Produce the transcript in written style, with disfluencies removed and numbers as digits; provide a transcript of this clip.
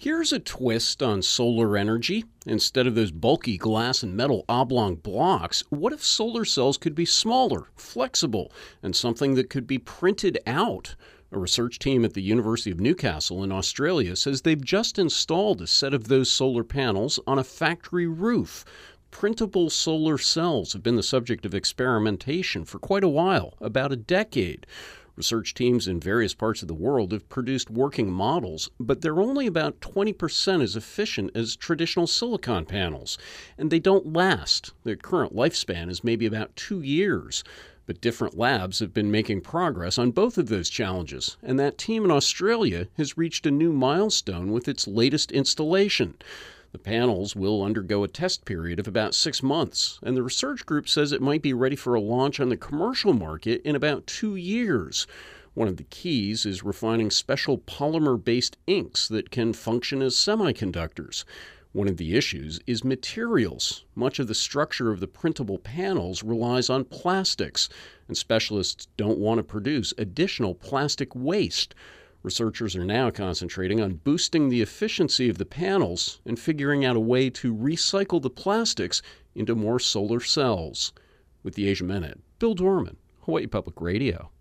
Here's a twist on solar energy. Instead of those bulky glass and metal oblong blocks, what if solar cells could be smaller, flexible, and something that could be printed out? A research team at the University of Newcastle in Australia says they've just installed a set of those solar panels on a factory roof. Printable solar cells have been the subject of experimentation for quite a while, about a decade. Research teams in various parts of the world have produced working models, but they're only about 20% as efficient as traditional silicon panels, and they don't last. Their current lifespan is maybe about 2 years. But different labs have been making progress on both of those challenges, and that team in Australia has reached a new milestone with its latest installation. The panels will undergo a test period of about 6 months, and the research group says it might be ready for a launch on the commercial market in about 2 years. One of the keys is refining special polymer-based inks that can function as semiconductors. One of the issues is materials. Much of the structure of the printable panels relies on plastics, and specialists don't want to produce additional plastic waste. Researchers are now concentrating on boosting the efficiency of the panels and figuring out a way to recycle the plastics into more solar cells. With the Asia Minute, Bill Dorman, Hawaii Public Radio.